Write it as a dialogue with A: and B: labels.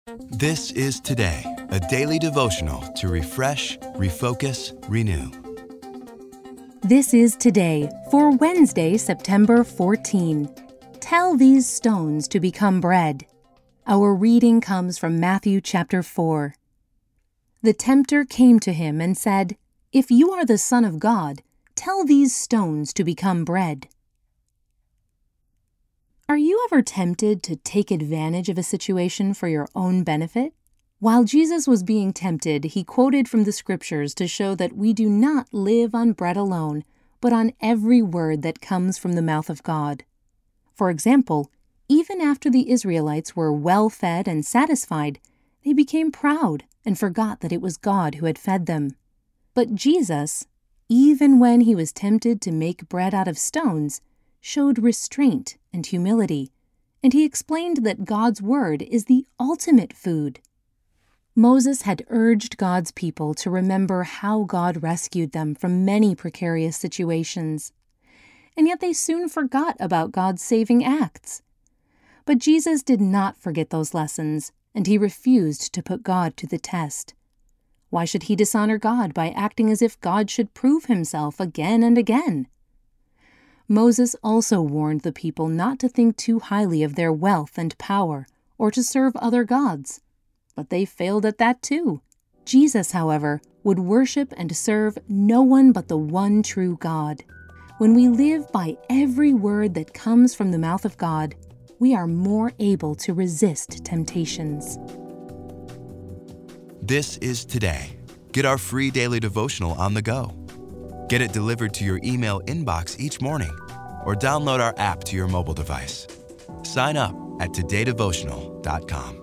A: This is Today, a daily devotional to refresh, refocus, renew.
B: This is Today for Wednesday, September 14. Tell these stones to become bread. Our reading comes from Matthew chapter 4. The tempter came to him and said, "If you are the Son of God, tell these stones to become bread." Are you ever tempted to take advantage of a situation for your own benefit? While Jesus was being tempted, he quoted from the scriptures to show that we do not live on bread alone, but on every word that comes from the mouth of God. For example, even after the Israelites were well fed and satisfied, they became proud and forgot that it was God who had fed them. But Jesus, even when he was tempted to make bread out of stones, showed restraint and humility, and he explained that God's word is the ultimate food. Moses had urged God's people to remember how God rescued them from many precarious situations, and yet they soon forgot about God's saving acts. But Jesus did not forget those lessons, and he refused to put God to the test. Why should he dishonor God by acting as if God should prove himself again and again? Moses also warned the people not to think too highly of their wealth and power, or to serve other gods. But they failed at that too. Jesus, however, would worship and serve no one but the one true God. When we live by every word that comes from the mouth of God, we are more able to resist temptations.
A: This is Today. Get our free daily devotional on the go. Get it delivered to your email inbox each morning, or download our app to your mobile device. Sign up at todaydevotional.com.